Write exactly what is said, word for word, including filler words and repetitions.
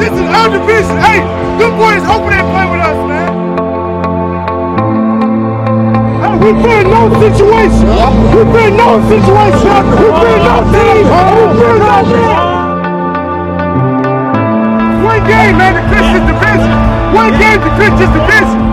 This is our division. Hey, them boys hoping they play with us, man. Hey, we fear no situation. We fear no situation. We fear no team. We fear no team. One game, man, to clinch this division. One game to clinch this division.